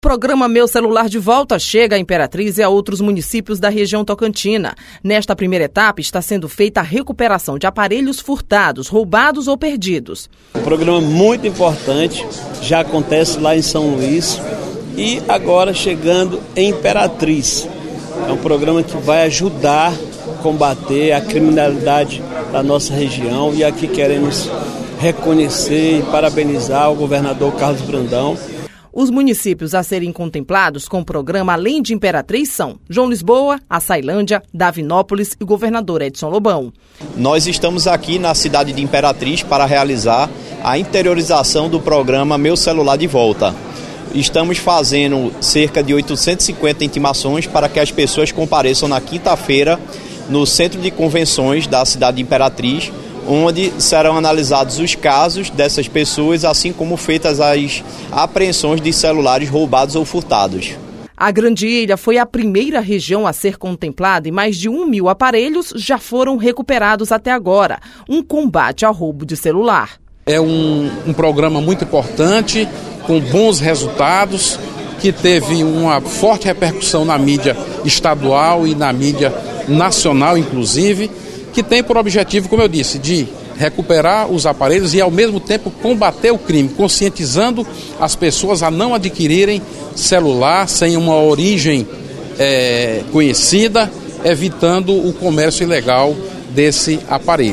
O programa Meu Celular de Volta chega a Imperatriz e a outros municípios da região tocantina. Nesta primeira etapa está sendo feita a recuperação de aparelhos furtados, roubados ou perdidos. Um programa muito importante, já acontece lá em São Luís e agora chegando em Imperatriz. É um programa que vai ajudar a combater a criminalidade da nossa região e aqui queremos reconhecer e parabenizar o governador Carlos Brandão. Os municípios a serem contemplados com o programa além de Imperatriz são João Lisboa, Açailândia, Davinópolis e o governador Edson Lobão. Nós estamos aqui na cidade de Imperatriz para realizar a interiorização do programa Meu Celular de Volta. Estamos fazendo cerca de 850 intimações para que as pessoas compareçam na quinta-feira no Centro de Convenções da cidade de Imperatriz, onde serão analisados os casos dessas pessoas, assim como feitas as apreensões de celulares roubados ou furtados. A Grande Ilha foi a primeira região a ser contemplada e mais de 1.000 aparelhos já foram recuperados até agora. Um combate ao roubo de celular. É um programa muito importante, com bons resultados, que teve uma forte repercussão na mídia estadual e na mídia nacional, inclusive, que tem por objetivo, como eu disse, de recuperar os aparelhos e ao mesmo tempo combater o crime, conscientizando as pessoas a não adquirirem celular sem uma origem conhecida, evitando o comércio ilegal desse aparelho.